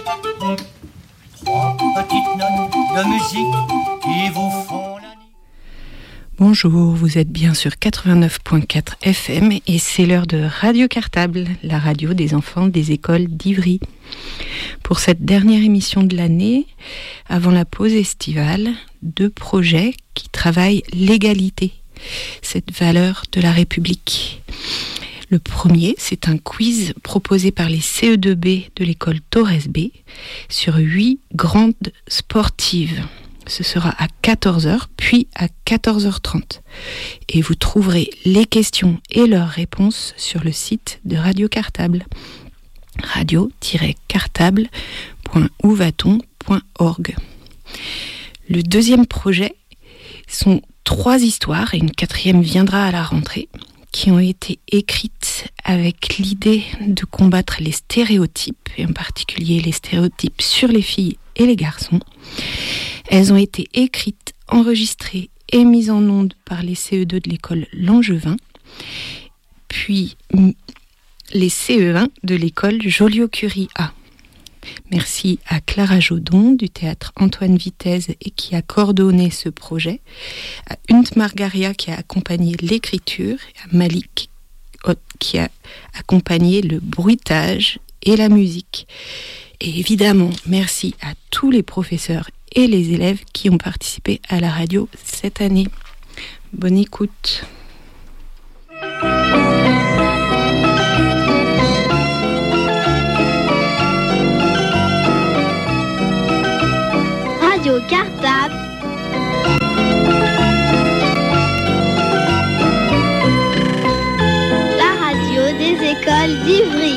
Trois petites notes de musique qui vous font la nuit. Bonjour, vous êtes bien sur 89.4 FM et c'est l'heure de Radio Cartable, la radio des enfants des écoles d'Ivry. Pour cette dernière émission de l'année, avant la pause estivale, 2 projets qui travaillent l'égalité, cette valeur de la République. Le premier, c'est un quiz proposé par les CE2B de l'école Torres B sur 8 grandes sportives. Ce sera à 14h, puis à 14h30. Et vous trouverez les questions et leurs réponses sur le site de Radio Cartable. radio-cartable.ouvaton.org. Le deuxième projet sont 3 histoires, et une 4e viendra à la rentrée, qui ont été écrites avec l'idée de combattre les stéréotypes, et en particulier les stéréotypes sur les filles et les garçons. Elles ont été écrites, enregistrées et mises en onde par les CE2 de l'école Langevin, puis les CE1 de l'école Joliot-Curie A. Merci à Clara Jodon du théâtre Antoine Vitesse et qui a coordonné ce projet, à Unt Margaria qui a accompagné l'écriture, et à Malik qui a accompagné le bruitage et la musique. Et évidemment, merci à tous les professeurs et les élèves qui ont participé à la radio cette année. Bonne écoute. Radio Cartable. La radio des écoles d'Ivry.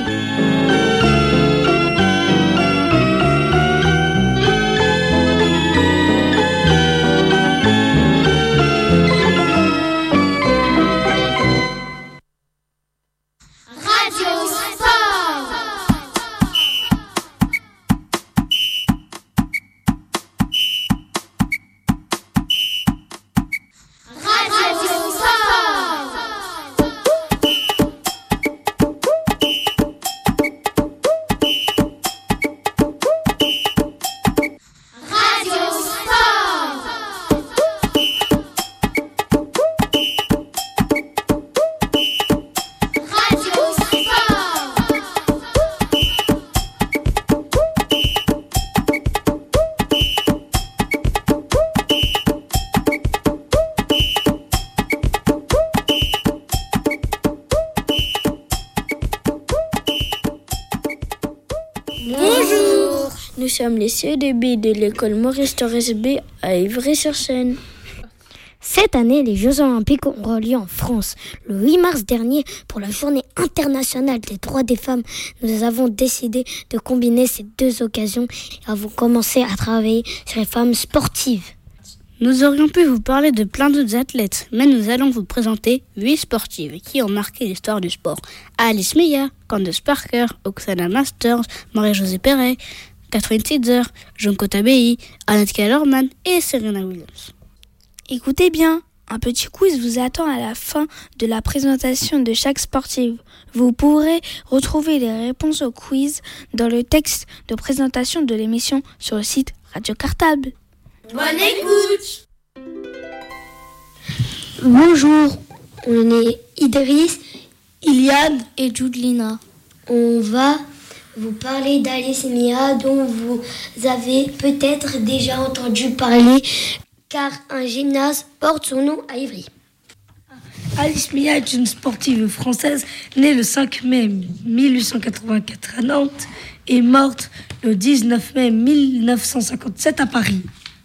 Nous sommes les CE2B de l'école Maurice Torres B à Ivry-sur-Seine. Cette année, les Jeux Olympiques auront lieu en France. Le 8 mars dernier, pour la Journée internationale des droits des femmes, nous avons décidé de combiner ces 2 occasions et avons commencé à travailler sur les femmes sportives. Nous aurions pu vous parler de plein d'autres athlètes, mais nous allons vous présenter 8 sportives qui ont marqué l'histoire du sport. Alice Meyer, Candace Parker, Oksana Masters, Marie-Josée Perret, Catherine Sidzer, Jonko Tabei, Annette Kellerman et Serena Williams. Écoutez bien, un petit quiz vous attend à la fin de la présentation de chaque sportive. Vous pourrez retrouver les réponses au quiz dans le texte de présentation de l'émission sur le site Radio Cartable. Bonne écoute. Bonjour, on est Idriss, Iliade et Judelina. On va vous parler d'Alice Mia dont vous avez peut-être déjà entendu parler car un gymnase porte son nom à Ivry. Alice Mia est une sportive française née le 5 mai 1884 à Nantes et morte le 19 mai 1957 à Paris.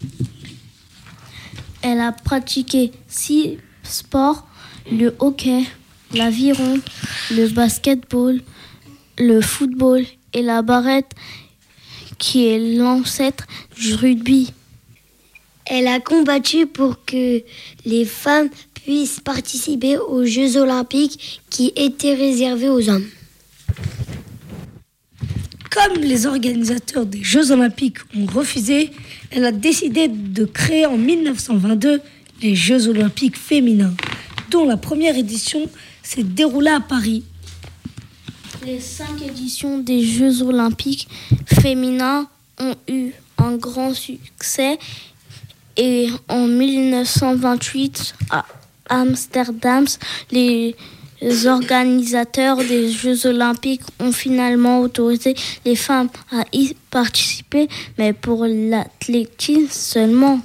Elle a pratiqué 6 sports, le hockey, l'aviron, le basketball, le football et la barrette qui est l'ancêtre du rugby. Elle a combattu pour que les femmes puissent participer aux Jeux Olympiques qui étaient réservés aux hommes. Comme les organisateurs des Jeux Olympiques ont refusé, elle a décidé de créer en 1922 les Jeux Olympiques féminins, dont la première édition s'est déroulée à Paris. Les 5 éditions des Jeux olympiques féminins ont eu un grand succès et en 1928 à Amsterdam, les organisateurs des Jeux olympiques ont finalement autorisé les femmes à y participer, mais pour l'athlétisme seulement.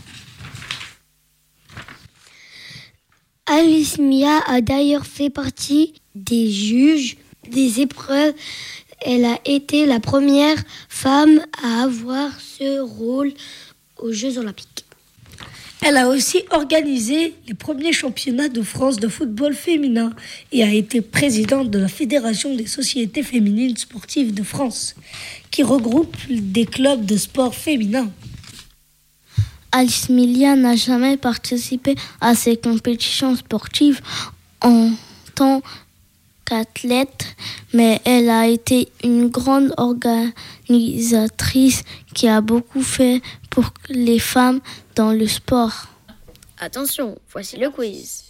Alice Mia a d'ailleurs fait partie des juges des épreuves. Elle a été la première femme à avoir ce rôle aux Jeux olympiques. Elle a aussi organisé les premiers championnats de France de football féminin et a été présidente de la Fédération des sociétés féminines sportives de France, qui regroupe des clubs de sport féminin. Alice Mia n'a jamais participé à ces compétitions sportives en tant qu'athlète, mais elle a été une grande organisatrice qui a beaucoup fait pour les femmes dans le sport. Attention, voici le quiz.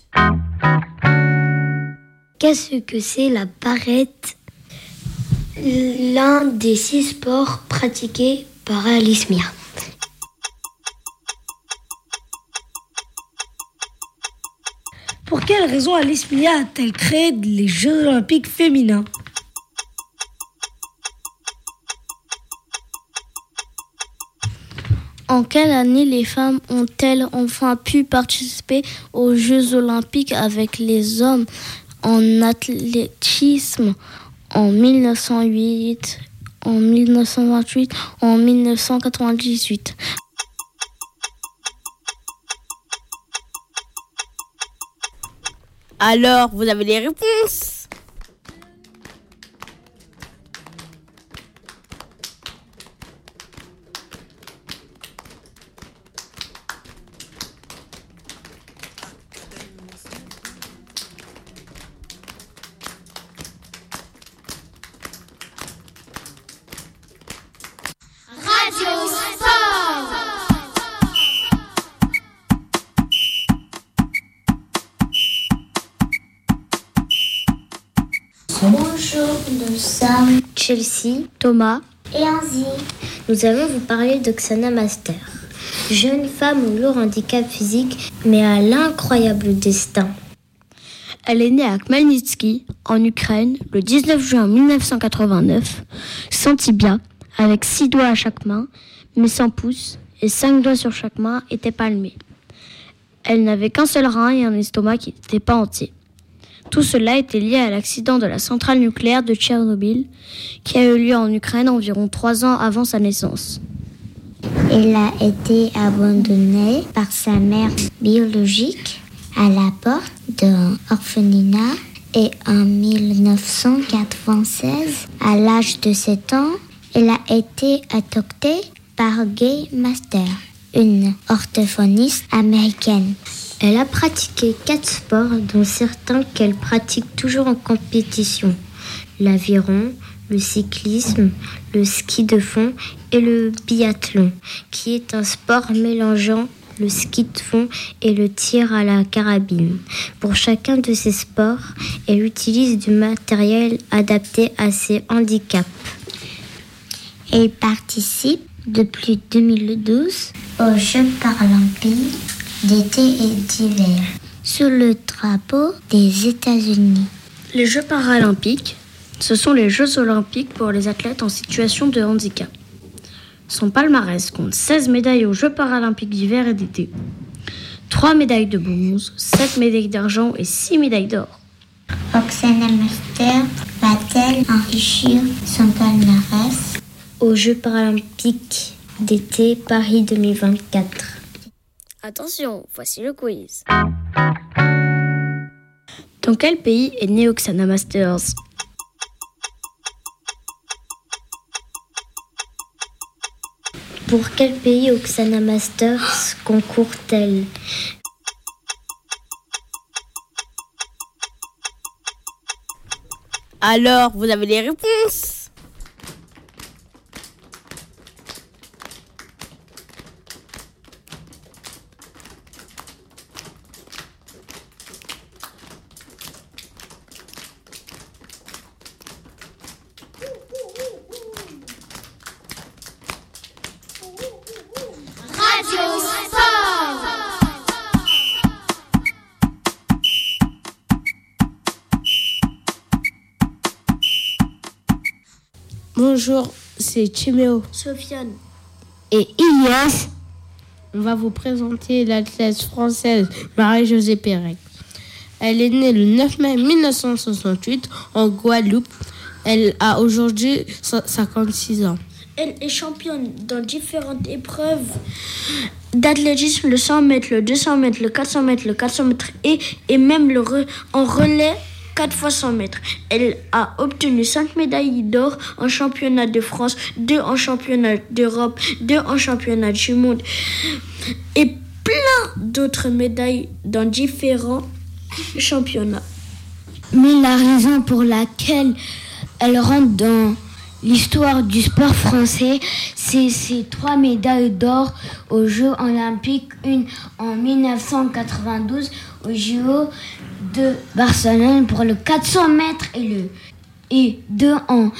Qu'est-ce que c'est la barrette? L'un des 6 sports pratiqués par Alice Mia. Pour quelle raison Alice Mia a-t-elle créé les Jeux olympiques féminins? En quelle année les femmes ont-elles enfin pu participer aux Jeux olympiques avec les hommes en athlétisme? En 1908, en 1928, en 1998. Alors, vous avez les réponses? Bonjour, nous sommes Chelsea, Thomas et Anzy. Nous allons vous parler d'Oksana Master, jeune femme au lourd handicap physique mais à l'incroyable destin. Elle est née à Khmelnytsky, en Ukraine, le 19 juin 1989, sans tibia, avec 6 doigts à chaque main, mais sans pouce, et 5 doigts sur chaque main étaient palmés. Elle n'avait qu'un seul rein et un estomac qui n'étaient pas entiers. Tout cela était lié à l'accident de la centrale nucléaire de Tchernobyl, qui a eu lieu en Ukraine environ 3 ans avant sa naissance. Elle a été abandonnée par sa mère biologique à la porte d'un orphelinat et en 1996, à l'âge de 7 ans, elle a été adoptée par Gay Master, une orthophoniste américaine. Elle a pratiqué 4 sports, dont certains qu'elle pratique toujours en compétition. L'aviron, le cyclisme, le ski de fond et le biathlon, qui est un sport mélangeant le ski de fond et le tir à la carabine. Pour chacun de ces sports, elle utilise du matériel adapté à ses handicaps. Elle participe depuis 2012 aux Jeux paralympiques d'été et d'hiver, sous le drapeau des États-Unis. Les Jeux paralympiques, ce sont les Jeux olympiques pour les athlètes en situation de handicap. Son palmarès compte 16 médailles aux Jeux paralympiques d'hiver et d'été, 3 médailles de bronze, 7 médailles d'argent et 6 médailles d'or. Oksana Master va-t-elle enrichir son palmarès aux Jeux paralympiques d'été Paris 2024? Attention, voici le quiz. Dans quel pays est née Oksana Masters? Pour quel pays Oksana Masters concourt-elle? Alors, vous avez les réponses? Bonjour, c'est Timéo. Sofiane. Et Ilias. On va vous présenter l'athlète française Marie-Josée Pérec. Elle est née le 9 mai 1968 en Guadeloupe. Elle a aujourd'hui 56 ans. Elle est championne dans différentes épreuves d'athlétisme, le 100 mètres, le 200 mètres, le 400 mètres, le 400 mètres et même en relais 4 fois 100 mètres. Elle a obtenu 5 médailles d'or en championnat de France, 2 en championnat d'Europe, 2 en championnat du monde et plein d'autres médailles dans différents championnats. Mais la raison pour laquelle elle rentre dans l'histoire du sport français, c'est ces 3 médailles d'or aux Jeux olympiques, une en 1992 aux JO de Barcelone pour le 400 mètres et 2 en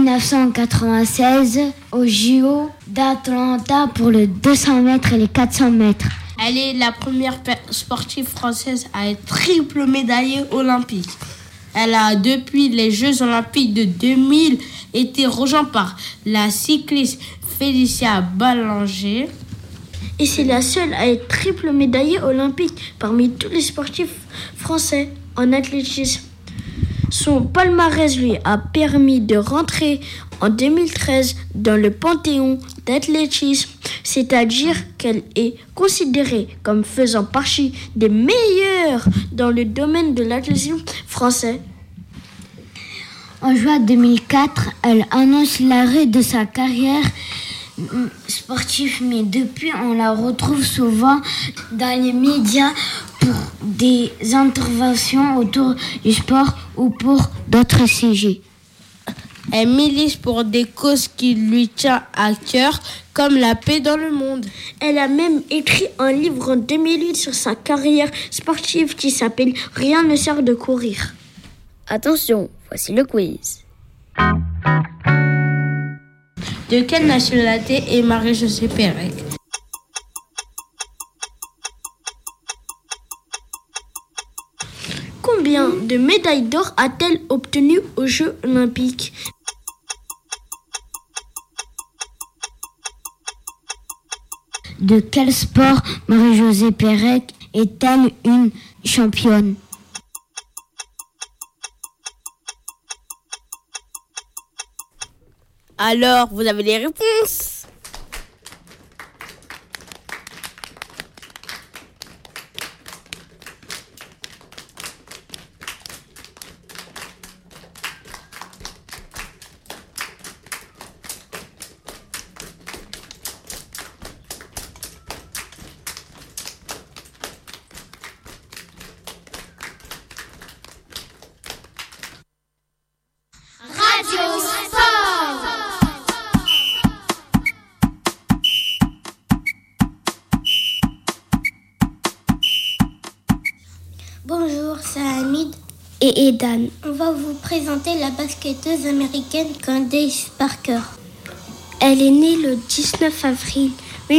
1996 aux JO d'Atlanta pour le 200 mètres et les 400 mètres. Elle est la première sportive française à être triple médaillée olympique. Elle a, depuis les Jeux olympiques de 2000, été rejointe par la cycliste Félicia Ballanger. Et c'est la seule à être triple médaillée olympique parmi tous les sportifs français en athlétisme. Son palmarès lui a permis de rentrer en 2013 dans le panthéon d'athlétisme, c'est-à-dire qu'elle est considérée comme faisant partie des meilleures dans le domaine de l'athlétisme français. En juin 2004, elle annonce l'arrêt de sa carrière sportive, mais depuis, on la retrouve souvent dans les médias pour des interventions autour du sport ou pour d'autres sujets. Elle milite pour des causes qui lui tiennent à cœur, comme la paix dans le monde. Elle a même écrit un livre en 2008 sur sa carrière sportive qui s'appelle « Rien ne sert de courir ». Attention, voici le quiz. De quelle nationalité est Marie-Josée Pérec? Combien de médailles d'or a-t-elle obtenues aux Jeux olympiques? De quel sport Marie-Josée Pérec est-elle une championne? Alors, vous avez les réponses? Bonjour, c'est Hamid et Edan. On va vous présenter la basketteuse américaine Candace Parker. Elle est née le 19 avril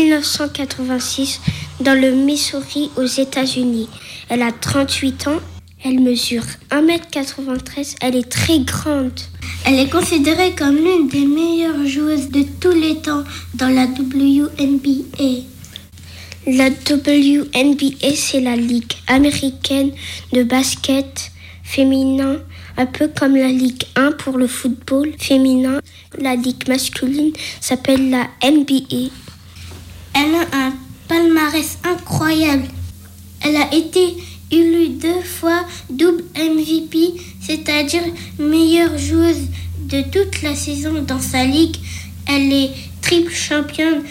1986 dans le Missouri aux États-Unis. Elle a 38 ans, elle mesure 1m93, elle est très grande. Elle est considérée comme l'une des meilleures joueuses de tous les temps dans la WNBA. La WNBA, c'est la Ligue américaine de basket féminin, un peu comme la Ligue 1 pour le football féminin. La Ligue masculine s'appelle la NBA. Elle a un palmarès incroyable. Elle a été élue 2 fois double MVP, c'est-à-dire meilleure joueuse de toute la saison dans sa ligue. Elle est triple championne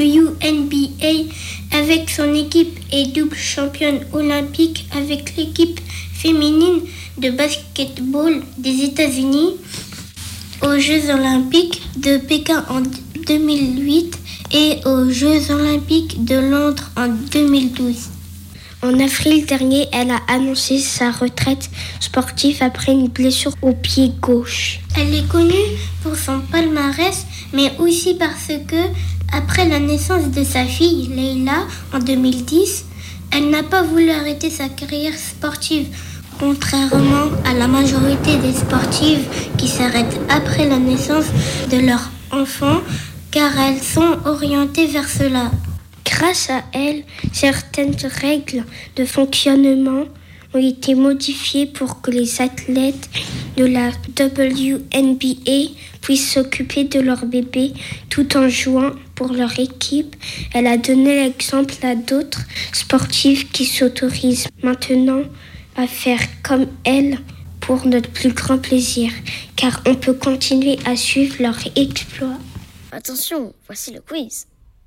WNBA avec son équipe et double championne olympique avec l'équipe féminine de basketball des États-Unis aux Jeux olympiques de Pékin en 2008 et aux Jeux olympiques de Londres en 2012. En avril dernier, elle a annoncé sa retraite sportive après une blessure au pied gauche. Elle est connue pour son palmarès, mais aussi parce que, après la naissance de sa fille, Leila, en 2010, elle n'a pas voulu arrêter sa carrière sportive. Contrairement à la majorité des sportives qui s'arrêtent après la naissance de leur enfant, car elles sont orientées vers cela. Grâce à elles, certaines règles de fonctionnement ont été modifiées pour que les athlètes de la WNBA puissent s'occuper de leur bébé tout en jouant pour leur équipe. Elle a donné l'exemple à d'autres sportifs qui s'autorisent maintenant à faire comme elle pour notre plus grand plaisir, car on peut continuer à suivre leur exploit. Attention, voici le quiz.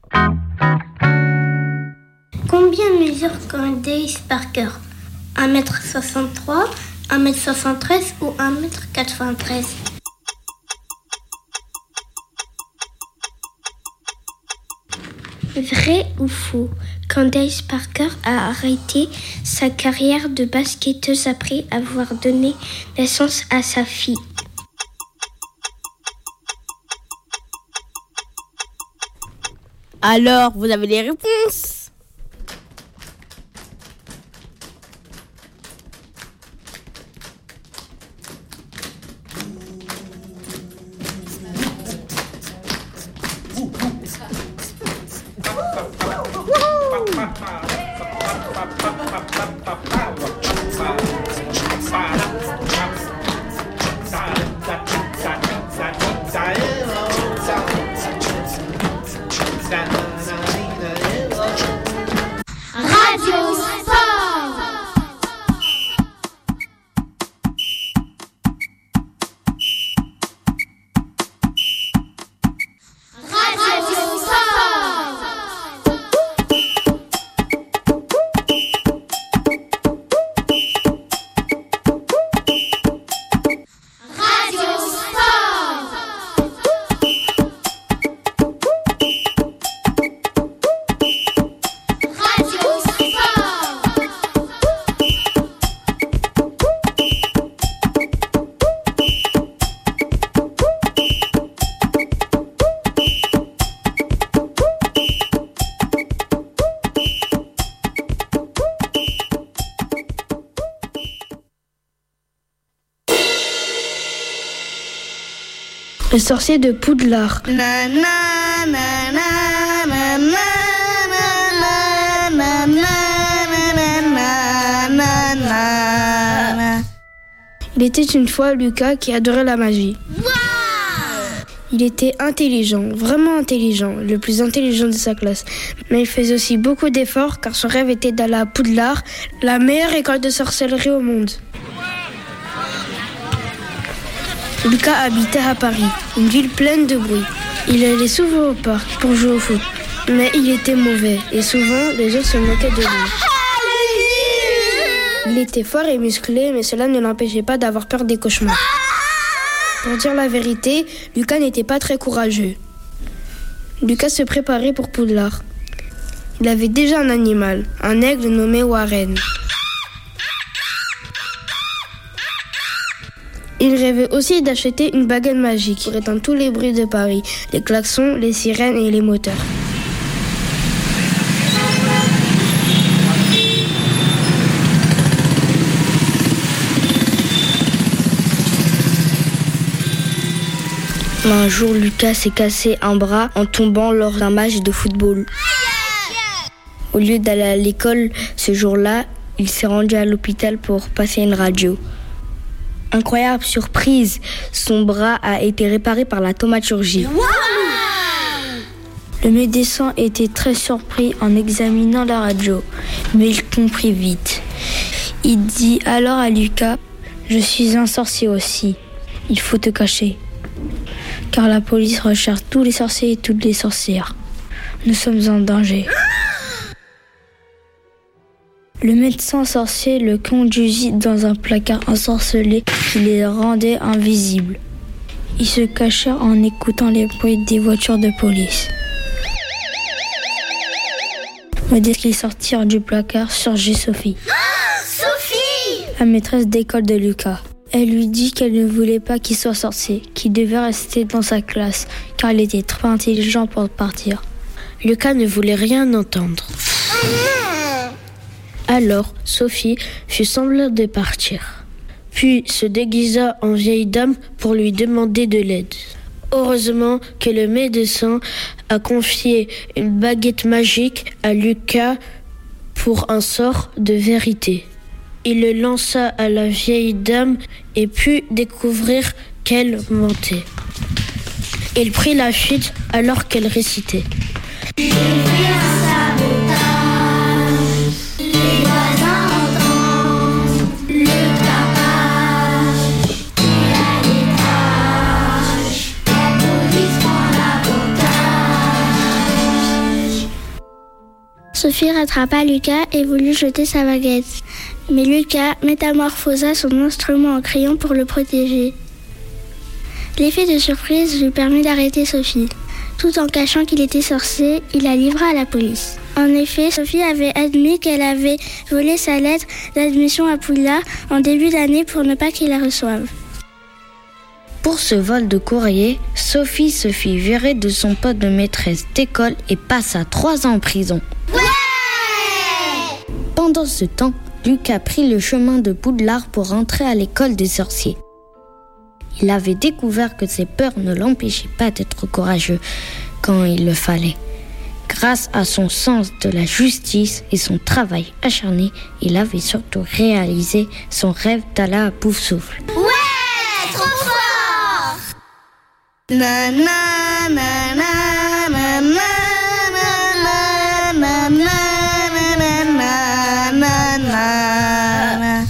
Combien mesure Candace Parker ? 1m63, 1m73 ou 1m93 ? Vrai ou faux ? Candace Parker a arrêté sa carrière de basketteuse après avoir donné naissance à sa fille. Alors, vous avez les réponses ? Le sorcier de Poudlard. Il était une fois Lucas qui adorait la magie. Il était intelligent, vraiment intelligent, le plus intelligent de sa classe. Mais il faisait aussi beaucoup d'efforts car son rêve était d'aller à Poudlard, la meilleure école de sorcellerie au monde. Lucas habitait à Paris, une ville pleine de bruit. Il allait souvent au parc pour jouer au foot, mais il était mauvais et souvent les autres se moquaient de lui. Il était fort et musclé, mais cela ne l'empêchait pas d'avoir peur des cauchemars. Pour dire la vérité, Lucas n'était pas très courageux. Lucas se préparait pour Poudlard. Il avait déjà un animal, un aigle nommé Warren. Il rêvait aussi d'acheter une baguette magique pour éteindre tous les bruits de Paris, les klaxons, les sirènes et les moteurs. Un jour, Lucas s'est cassé un bras en tombant lors d'un match de football. Au lieu d'aller à l'école ce jour-là, il s'est rendu à l'hôpital pour passer une radio. Incroyable surprise, son bras a été réparé par la thaumaturgie. Wow! Le médecin était très surpris en examinant la radio, mais il comprit vite. Il dit alors à Lucas, « Je suis un sorcier aussi, il faut te cacher. Car la police recherche tous les sorciers et toutes les sorcières. Nous sommes en danger. » Le médecin sorcier le conduisit dans un placard ensorcelé qui les rendait invisibles. Ils se cachèrent en écoutant les bruits des voitures de police. Mais dès qu'ils sortirent du placard, surgit Sophie. Sophie! La maîtresse d'école de Lucas. Elle lui dit qu'elle ne voulait pas qu'il soit sorcier, qu'il devait rester dans sa classe, car il était trop intelligent pour partir. Lucas ne voulait rien entendre. Alors, Sophie fit semblant de partir, puis se déguisa en vieille dame pour lui demander de l'aide. Heureusement que le médecin a confié une baguette magique à Lucas pour un sort de vérité. Il le lança à la vieille dame et put découvrir qu'elle mentait. Il prit la fuite alors qu'elle récitait. Sophie rattrapa Lucas et voulut jeter sa baguette. Mais Lucas métamorphosa son instrument en crayon pour le protéger. L'effet de surprise lui permit d'arrêter Sophie. Tout en cachant qu'il était sorcier, il la livra à la police. En effet, Sophie avait admis qu'elle avait volé sa lettre d'admission à Poudlard en début d'année pour ne pas qu'il la reçoive. Pour ce vol de courrier, Sophie se fit virer de son poste de maîtresse d'école et passa 3 ans en prison. Ouais! Pendant ce temps, Lucas prit le chemin de Poudlard pour rentrer à l'école des sorciers. Il avait découvert que ses peurs ne l'empêchaient pas d'être courageux quand il le fallait. Grâce à son sens de la justice et son travail acharné, il avait surtout réalisé son rêve d'aller à Poufsouffle. Ouais, trop fort! Na na na na na na na na na na na na na.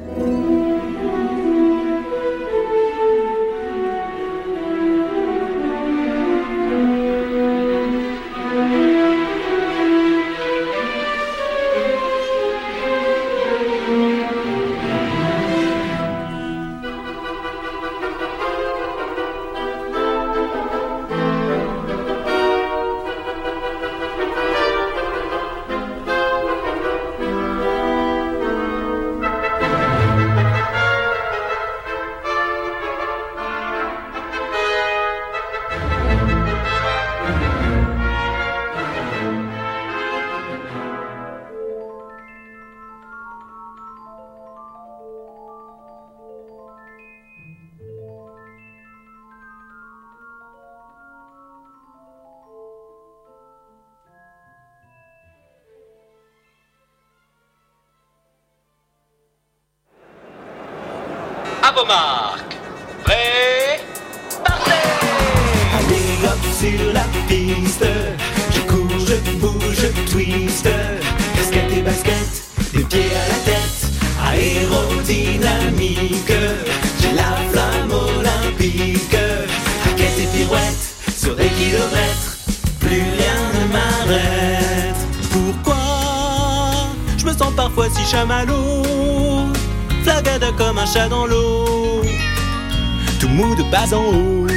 À vos marques. Prêt? Partez! Allez hop sur la piste, je cours, je bouge, je twiste. Casquette et basket, des pieds à la tête, aérodynamique. J'ai la flamme olympique, raquette et pirouette, sur des kilomètres, plus rien ne m'arrête. Pourquoi je me sens parfois si chamallow? Flagada comme un chat dans l'eau, tout mou de bas en haut.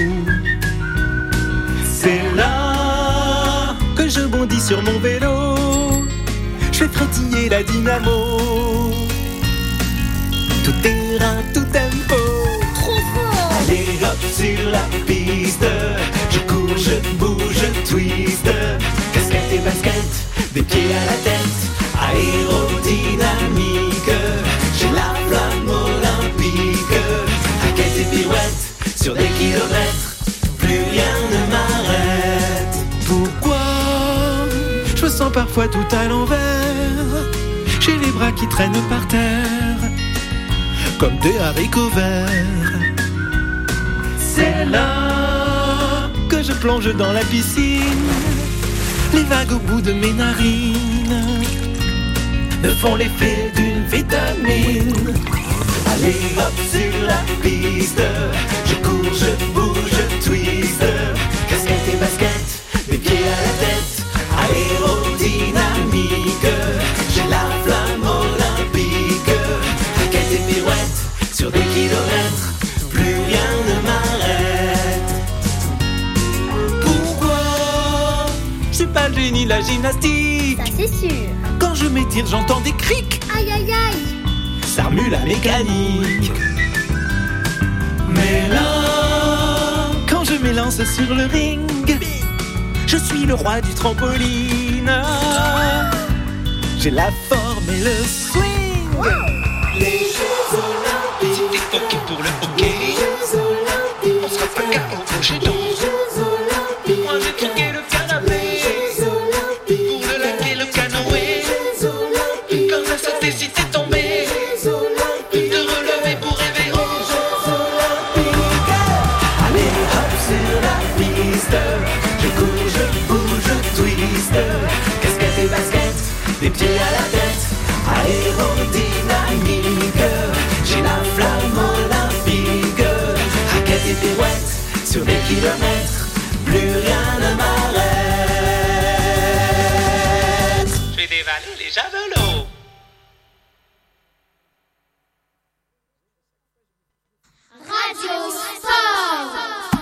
C'est là que je bondis sur mon vélo, je fais frétiller la dynamo. Tout terrain, tout tempo, trop fort. Allez hop sur la piste, je cours, je bouge, je twiste. Casquette et basket, des pieds à la tête, aérodynamique. J'ai la flamme olympique, raquette et pirouette, sur des kilomètres, plus rien ne m'arrête. Pourquoi je me sens parfois tout à l'envers? J'ai les bras qui traînent par terre, comme des haricots verts. C'est là que je plonge dans la piscine, les vagues au bout de mes narines me font l'effet d'une vitamine. Allez hop sur la piste, je cours, je bouge, je twiste. Casquette et basket, des pieds à la tête, aérodynamique. J'ai la flamme olympique, raquette et pirouette, sur des kilomètres, plus rien ne m'arrête. Pourquoi je suis pas le génie de la gymnastique? Ça c'est sûr. Quand je m'étire, j'entends des crics. Aïe aïe aïe. Ça remue la mécanique. Mais là, quand je m'élance sur le ring, je suis le roi du trampoline. j'ai la forme et le swing. Les Jeux Olympiques, Si t'es OK pour le hockey, on sera pas qu'à embaucher donc. Moi j'ai truqué le canapé pour le lac et le canoë. Quand ça sautait si t'es tombé, te relever pour rêver. Allez hop sur la piste, je cours, je bouge, je twiste. Casquette et basket, des pieds à la tête, aérodynamique. J'ai la flamme olympique, raquette et pirouette, sur des kilomètres, plus rien ne m'arrête. Je vais dévaler les javelots. Radio Sport.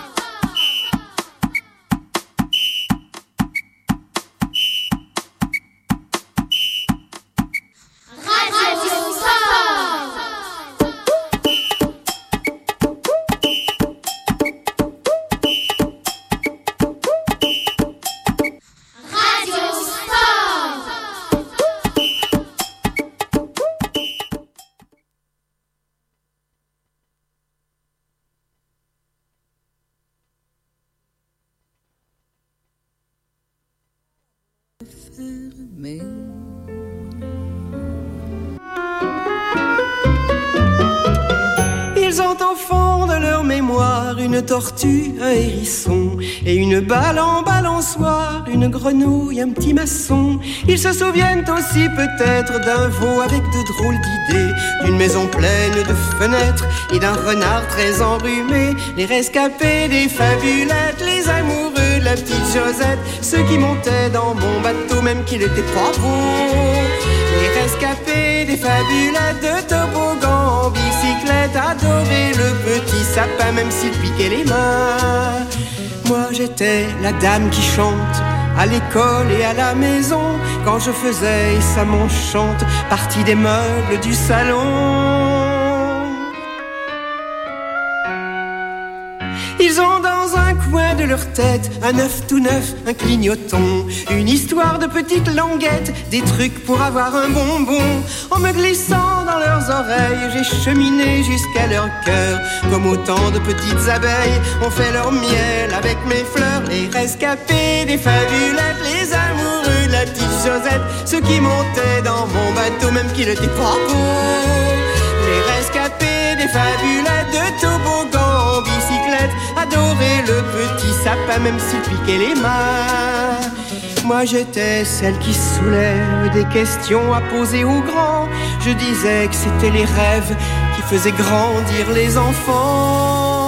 Radio Sport. Radio Sport. Ils ont au fond de leur mémoire une tortue, un hérisson et une balle en balançoire, une grenouille, un petit maçon. Ils se souviennent aussi peut-être d'un veau avec de drôles d'idées, d'une maison pleine de fenêtres et d'un renard très enrhumé. Les rescapés des fabulettes, les amoureux de la petite Josette, ceux qui montaient dans mon bateau même qu'il était pas beau. Les rescapés des fabulettes, de toboggan en bicyclette, adoraient le petit sapin même s'il piquait les mains. Moi j'étais la dame qui chante à l'école et à la maison, quand je faisais, et ça m'enchante, partie des meubles du salon. Ils ont dans un coin de leur tête un œuf tout neuf, un clignoton, une histoire de petites languettes, des trucs pour avoir un bonbon. En me glissant dans leurs oreilles, j'ai cheminé jusqu'à leur cœur. Comme autant de petites abeilles, on fait leur miel avec mes fleurs. Les rescapés des fabulettes, les amoureux de la petite Josette, ceux qui montaient dans mon bateau même qu'il était pas beau. Les rescapés des fabulettes, de toboggan en bicyclette, adoraient le petit sapin même s'il piquait les mains. Moi j'étais celle qui soulève des questions à poser aux grands. Je disais que c'était les rêves qui faisaient grandir les enfants.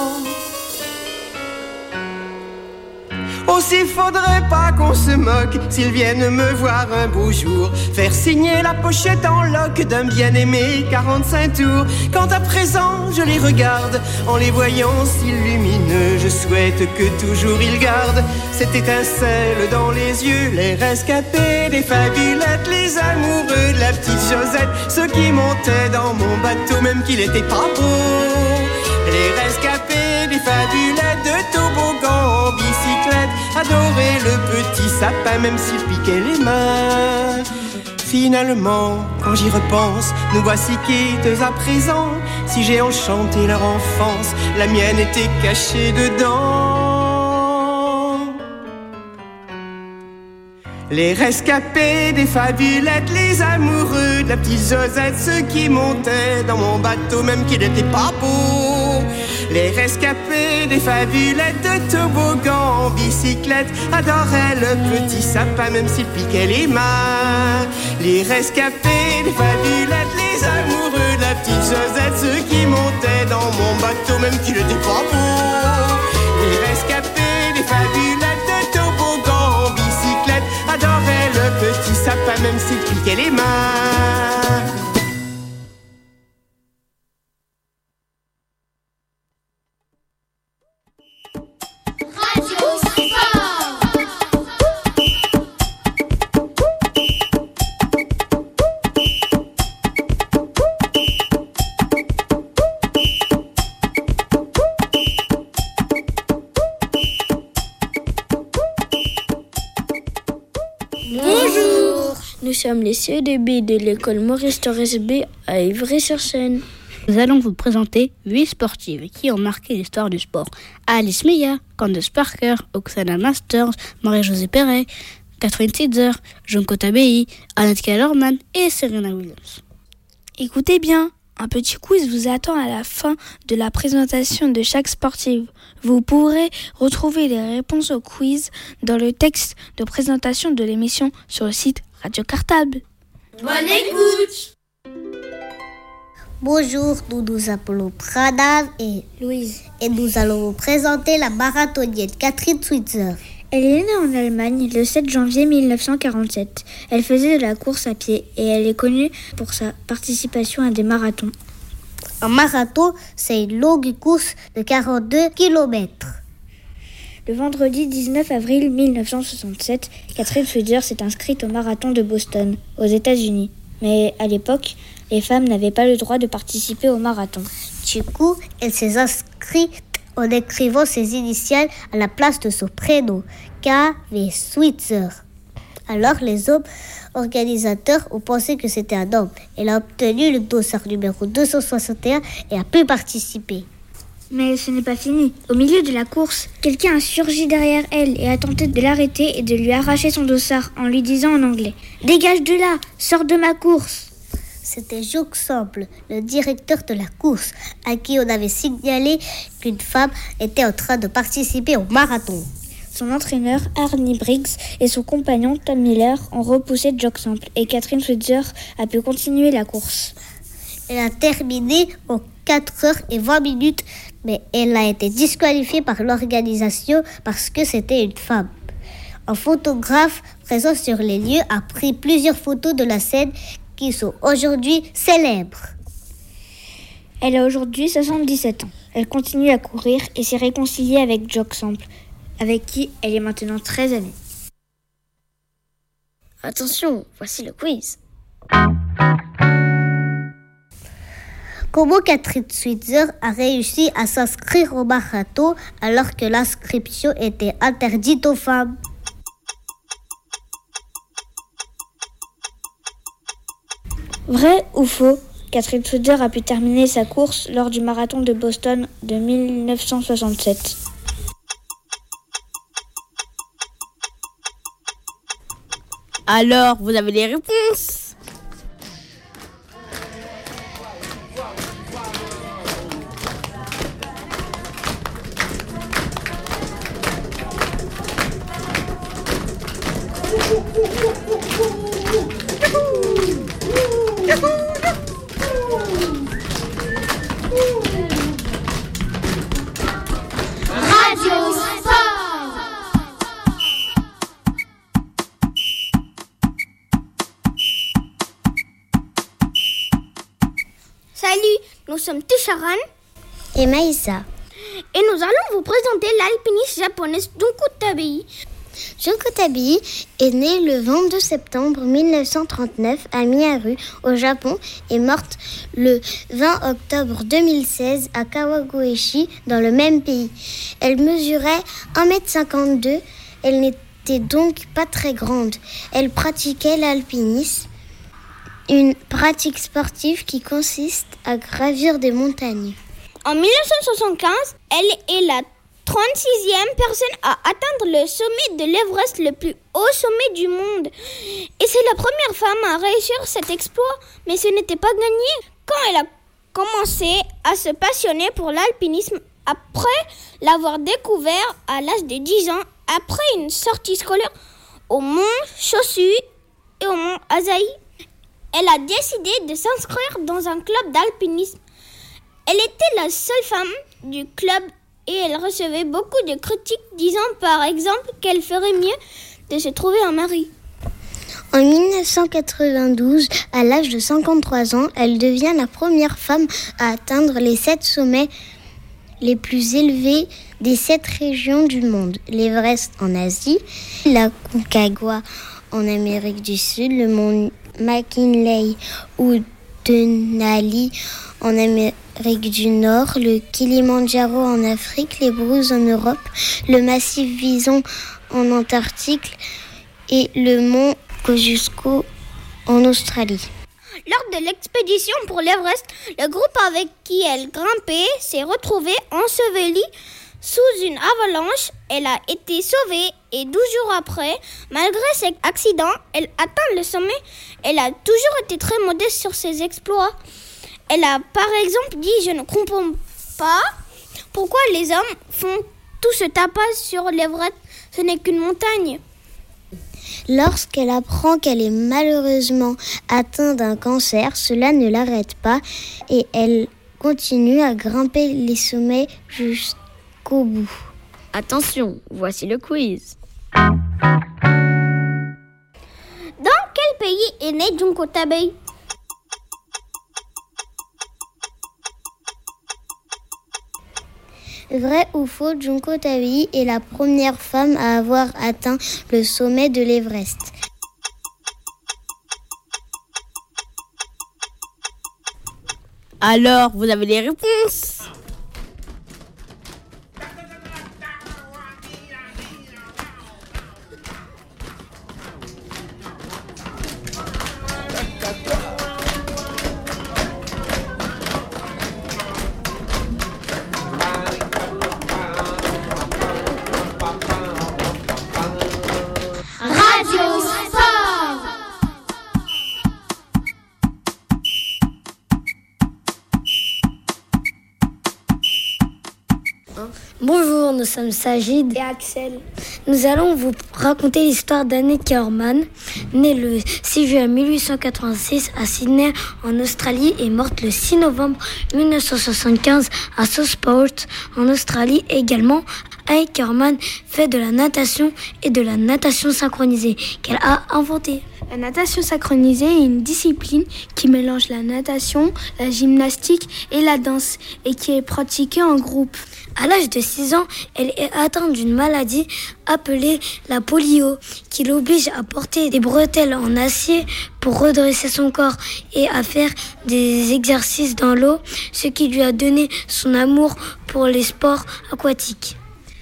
Aussi faudrait pas qu'on se moque s'ils viennent me voir un beau jour, faire signer la pochette en loque d'un bien-aimé 45 tours. Quand à présent je les regarde, en les voyant si lumineux, je souhaite que toujours ils gardent cette étincelle dans les yeux. Les rescapés des fabulettes, les amoureux de la petite Josette, ceux qui montaient dans mon bateau même qu'il était pas beau. Les rescapés des fabulettes, de toboggan en bicyclette, adoraient le petit sapin même s'il piquait les mains. Finalement, quand j'y repense, nous voici quittes à présent. Si j'ai enchanté leur enfance, la mienne était cachée dedans. Les rescapés des fabulettes, les amoureux de la petite Josette, ceux qui montaient dans mon bateau même qu'il n'était pas beau. Les rescapés des fabulettes, de toboggan en bicyclette, adoraient le petit sapin même s'il piquait les mains. Les rescapés des fabulettes, les amoureux de la petite Josette, ceux qui montaient dans mon bateau même qu'il n'était pas beau. Les rescapés des fabulettes, de toboggan en bicyclette, adoraient le petit sapin même s'il piquait les mains. Bonjour, Nous sommes les CEDB de l'école Maurice Thorez B à Ivry-sur-Seine. Nous allons vous présenter 8 sportives qui ont marqué l'histoire du sport. Alice Meillat, Candace Parker, Oksana Masters, Marie-Josée Perret, Catherine Sidzer, Jonko Tabei, Annette Kellerman et Serena Williams. Écoutez bien, un petit quiz vous attend à la fin de la présentation de chaque sportive. Vous pourrez retrouver les réponses au quiz dans le texte de présentation de l'émission sur le site Radio Cartable. Bonne écoute! Bonjour, nous nous appelons Prada et Louise et nous allons vous présenter la marathonienne Catherine Switzer. Elle est née en Allemagne le 7 janvier 1947. Elle faisait de la course à pied et elle est connue pour sa participation à des marathons. Un marathon, c'est une longue course de 42 km. Le vendredi 19 avril 1967, Catherine Switzer s'est inscrite au marathon de Boston, aux États-Unis. Mais à l'époque, les femmes n'avaient pas le droit de participer au marathon. Du coup, elle s'est inscrite en écrivant ses initiales à la place de son prénom, K.V. Switzer. Alors les hommes organisateurs ont pensé que c'était un homme. Elle a obtenu le dossard numéro 261 et a pu participer. Mais ce n'est pas fini. Au milieu de la course, quelqu'un a surgi derrière elle et a tenté de l'arrêter et de lui arracher son dossard en lui disant en anglais « Dégage de là, sors de ma course !» C'était Jock Sample, le directeur de la course, à qui on avait signalé qu'une femme était en train de participer au marathon. Son entraîneur, Arnie Briggs, et son compagnon, Tom Miller, ont repoussé Jock Sample et Catherine Switzer a pu continuer la course. Elle a terminé en 4h20, mais elle a été disqualifiée par l'organisation parce que c'était une femme. Un photographe présent sur les lieux a pris plusieurs photos de la scène qui sont aujourd'hui célèbres. Elle a aujourd'hui 77 ans. Elle continue à courir et s'est réconciliée avec Jock Sample, avec qui elle est maintenant très amie. Attention, voici le quiz. Comment Catherine Switzer a réussi à s'inscrire au marathon alors que l'inscription était interdite aux femmes? Vrai ou faux, Catherine Switzer a pu terminer sa course lors du marathon de Boston de 1967. Alors, vous avez les réponses? Radio Sport. Salut, nous sommes Tisharan et Maïssa. Et nous allons vous présenter l'alpiniste japonaise Jonko Tabei. Jonko Tabei est née le 22 septembre 1939 à Miyaru, au Japon, et morte le 20 octobre 2016 à Kawagoeshi, dans le même pays. Elle mesurait 1,52 m, elle n'était donc pas très grande. Elle pratiquait l'alpinisme, une pratique sportive qui consiste à gravir des montagnes. En 1975, elle est la 36e personne à atteindre le sommet de l'Everest, le plus haut sommet du monde. Et c'est la première femme à réussir cet exploit. Mais ce n'était pas gagné. Quand elle a commencé à se passionner pour l'alpinisme, après l'avoir découvert à l'âge de 10 ans, après une sortie scolaire au mont Chōshū et au mont Asahi, elle a décidé de s'inscrire dans un club d'alpinisme. Elle était la seule femme du club et elle recevait beaucoup de critiques disant par exemple qu'elle ferait mieux de se trouver un mari. En 1992, à l'âge de 53 ans, elle devient la première femme à atteindre les 7 sommets les plus élevés des 7 régions du monde. L'Everest en Asie, la Concagua en Amérique du Sud, le mont McKinley ou Denali en Amérique du Nord, le Kilimandjaro en Afrique, les Brouses en Europe, le massif Vison en Antarctique et le mont Kosciuszko en Australie. Lors de l'expédition pour l'Everest, le groupe avec qui elle grimpait s'est retrouvé enseveli sous une avalanche. Elle a été sauvée et 12 jours après, malgré cet accident, elle atteint le sommet. Elle a toujours été très modeste sur ses exploits. Elle a par exemple dit « Je ne comprends pas pourquoi les hommes font tout ce tapage sur l'Everest, ce n'est qu'une montagne. » Lorsqu'elle apprend qu'elle est malheureusement atteinte d'un cancer, cela ne l'arrête pas et elle continue à grimper les sommets jusqu'au bout. Attention, voici le quiz. Dans quel pays est né Junko Tabei? Vrai ou faux, Junko Tabei est la première femme à avoir atteint le sommet de l'Everest. Alors, vous avez les réponses? Bonjour, nous sommes Sajid et Axel. Nous allons vous raconter l'histoire d'Annette Kellerman, née le 6 juin 1886 à Sydney en Australie et morte le 6 novembre 1975 à Southport en Australie également. Annette Kellerman fait de la natation et de la natation synchronisée qu'elle a inventée. La natation synchronisée est une discipline qui mélange la natation, la gymnastique et la danse et qui est pratiquée en groupe. À l'âge de 6 ans, elle est atteinte d'une maladie appelée la polio qui l'oblige à porter des bretelles en acier pour redresser son corps et à faire des exercices dans l'eau, ce qui lui a donné son amour pour les sports aquatiques.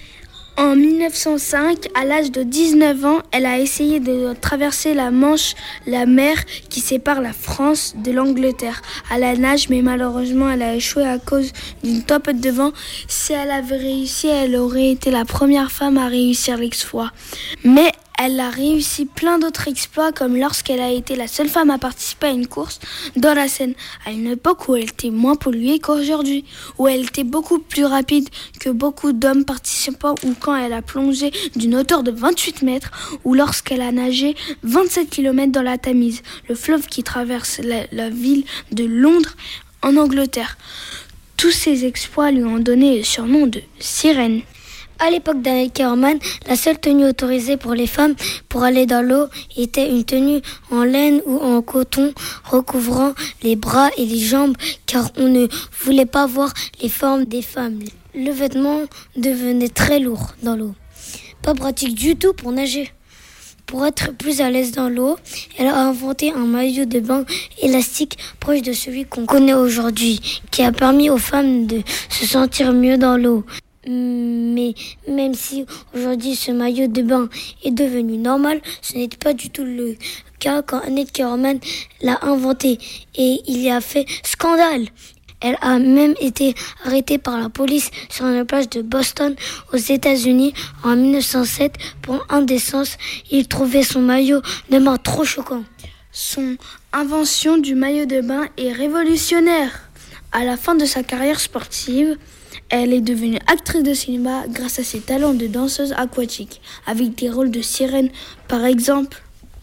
En 1905, à l'âge de 19 ans, elle a essayé de traverser la Manche, la mer qui sépare la France de l'Angleterre, à la nage, mais malheureusement, elle a échoué à cause d'une tempête de vent. Si elle avait réussi, elle aurait été la première femme à réussir l'exploit. Mais elle a réussi plein d'autres exploits, comme lorsqu'elle a été la seule femme à participer à une course dans la Seine, à une époque où elle était moins polluée qu'aujourd'hui, où elle était beaucoup plus rapide que beaucoup d'hommes participants, ou quand elle a plongé d'une hauteur de 28 mètres, ou lorsqu'elle a nagé 27 km dans la Tamise, le fleuve qui traverse la ville de Londres en Angleterre. Tous ces exploits lui ont donné le surnom de sirène. À l'époque d'Annette Kellerman, la seule tenue autorisée pour les femmes pour aller dans l'eau était une tenue en laine ou en coton recouvrant les bras et les jambes car on ne voulait pas voir les formes des femmes. Le vêtement devenait très lourd dans l'eau. Pas pratique du tout pour nager. Pour être plus à l'aise dans l'eau, elle a inventé un maillot de bain élastique proche de celui qu'on connaît aujourd'hui, qui a permis aux femmes de se sentir mieux dans l'eau. Mais même si aujourd'hui ce maillot de bain est devenu normal, ce n'était pas du tout le cas quand Annette Kellerman l'a inventé et il y a fait scandale. Elle a même été arrêtée par la police sur une plage de Boston aux États-Unis en 1907 pour indécence. Il trouvait son maillot de bain trop choquant. Son invention du maillot de bain est révolutionnaire. À la fin de sa carrière sportive, elle est devenue actrice de cinéma grâce à ses talents de danseuse aquatique, avec des rôles de sirène par exemple.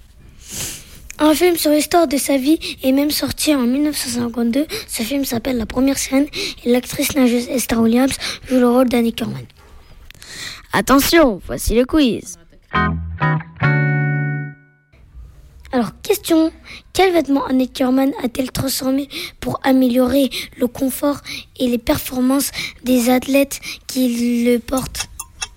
Un film sur l'histoire de sa vie est même sorti en 1952. Ce film s'appelle La Première Sirène et l'actrice nageuse Esther Williams joue le rôle d'Annette Kellerman. Attention, voici le quiz. Alors, question, quel vêtement Annette Kellerman a-t-elle transformé pour améliorer le confort et les performances des athlètes qui le portent?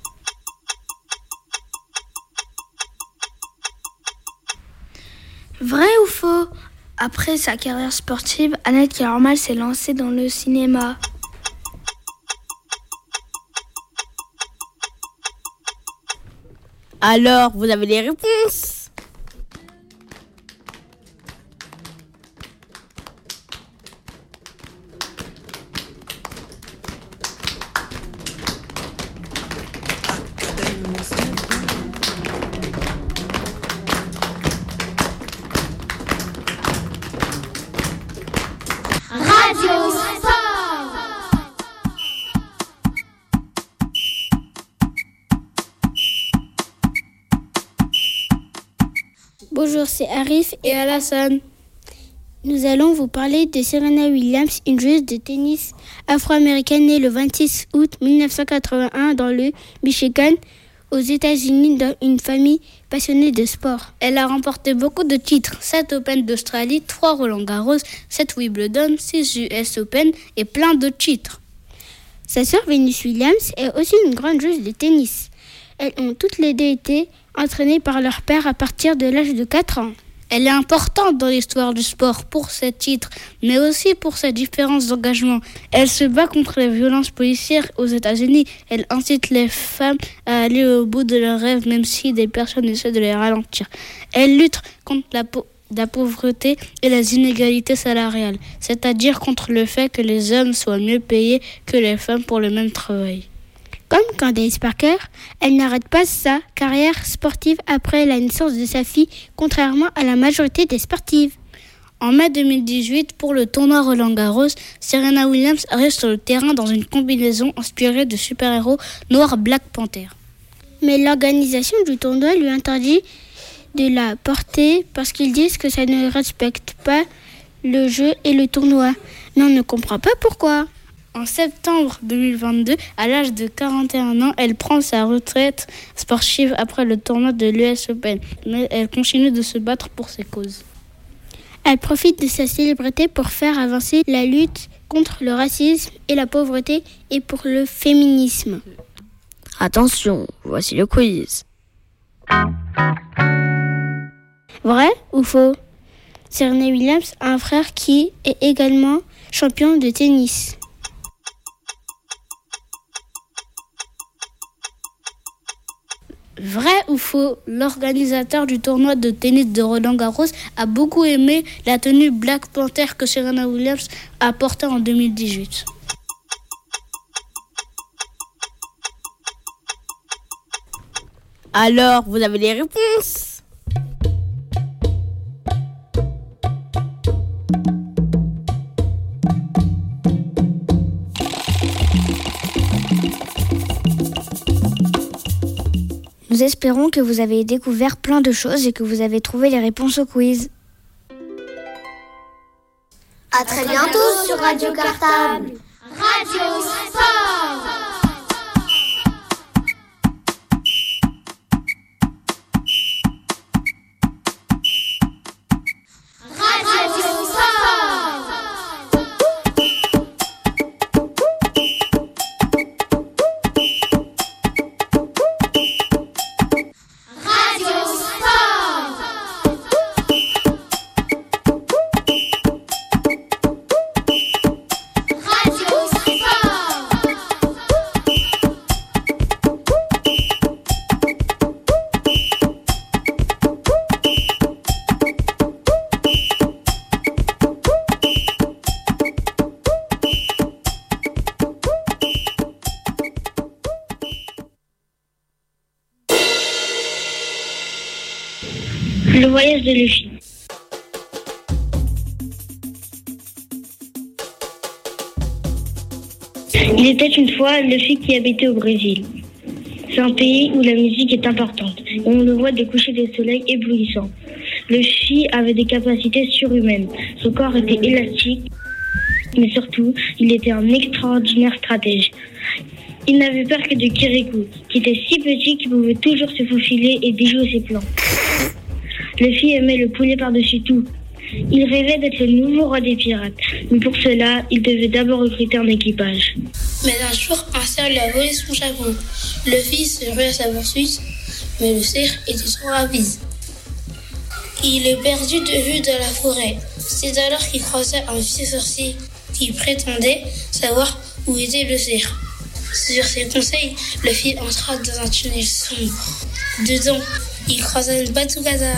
Vrai ou faux? Après sa carrière sportive, Annette Kellerman s'est lancée dans le cinéma. Alors, vous avez les réponses? Bonjour, c'est Arif et Alassane. Nous allons vous parler de Serena Williams, une joueuse de tennis afro-américaine née le 26 août 1981 dans le Michigan, aux États-Unis, dans une famille passionnée de sport. Elle a remporté beaucoup de titres, 7 Open d'Australie, 3 Roland-Garros, 7 Wimbledon, 6 US Open et plein d'autres titres. Sa sœur Venus Williams est aussi une grande joueuse de tennis. Elles ont toutes les deux été entraînées par leur père à partir de l'âge de 4 ans. Elle est importante dans l'histoire du sport pour ses titres, mais aussi pour ses différences d'engagement. Elle se bat contre les violences policières aux États-Unis. Elle incite les femmes à aller au bout de leurs rêves, même si des personnes essaient de les ralentir. Elle lutte contre la pauvreté et les inégalités salariales, c'est-à-dire contre le fait que les hommes soient mieux payés que les femmes pour le même travail. Comme Candace Parker, elle n'arrête pas sa carrière sportive après la naissance de sa fille, contrairement à la majorité des sportives. En mai 2018, pour le tournoi Roland-Garros, Serena Williams arrive sur le terrain dans une combinaison inspirée de super-héros noirs Black Panther. Mais l'organisation du tournoi lui interdit de la porter parce qu'ils disent que ça ne respecte pas le jeu et le tournoi. Mais on ne comprend pas pourquoi. En septembre 2022, à l'âge de 41 ans, elle prend sa retraite sportive après le tournoi de l'US Open. Mais elle continue de se battre pour ses causes. Elle profite de sa célébrité pour faire avancer la lutte contre le racisme et la pauvreté et pour le féminisme. Attention, voici le quiz. Vrai ou faux? Serena Williams a un frère qui est également champion de tennis. Vrai ou faux? L'organisateur du tournoi de tennis de Roland-Garros a beaucoup aimé la tenue Black Panther que Serena Williams a portée en 2018. Alors, vous avez les réponses? Nous espérons que vous avez découvert plein de choses et que vous avez trouvé les réponses au quiz. À très bientôt sur Radio Cartable. Radio Sport. Le voyage de Luffy. Il était une fois Luffy qui habitait au Brésil. C'est un pays où la musique est importante et on le voit des couchers de soleil éblouissants. Luffy avait des capacités surhumaines. Son corps était élastique, mais surtout, il était un extraordinaire stratège. Il n'avait peur que de Kirikou, qui était si petit qu'il pouvait toujours se faufiler et déjouer ses plans. Luffy aimait le poulet par-dessus tout. Il rêvait d'être le nouveau roi des pirates, mais pour cela, il devait d'abord recruter un équipage. Mais un jour, un cerf lui a volé son chapeau. Luffy se rue à sa poursuite, mais le cerf était trop rapide. Il est perdu de vue dans la forêt. C'est alors qu'il croisa un vieux sorcier qui prétendait savoir où était le cerf. Sur ses conseils, Luffy entra dans un tunnel sombre. Dedans, il croisa une Batoukada.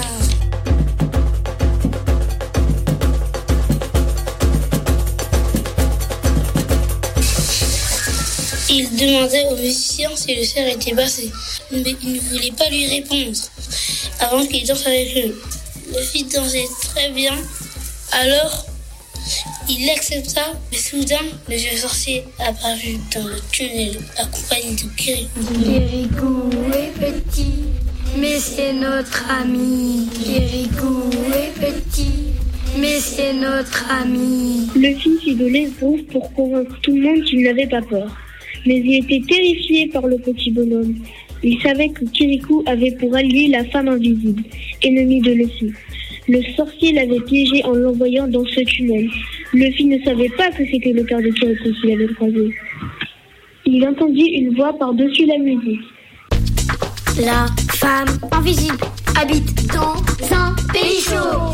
Il demandait au musicien si le cerf était passé, mais il ne voulait pas lui répondre avant qu'il danse avec eux. Luffy dansait très bien, alors il accepta, mais soudain, le vieux sorcier apparut dans le tunnel accompagné de Kirikou. Kirikou est petit, mais c'est notre ami. Kirikou est petit, mais c'est notre ami. Le fils idolait Zouf pour convaincre tout le monde qu'il n'avait pas peur. Mais il était terrifié par le petit bonhomme. Il savait que Kirikou avait pour allié la femme invisible, ennemie de Luffy. Le sorcier l'avait piégé en l'envoyant dans ce tunnel. Luffy ne savait pas que c'était le père de Kirikou qu'il avait croisé. Il entendit une voix par-dessus la musique. La femme invisible habite dans un pays chaud.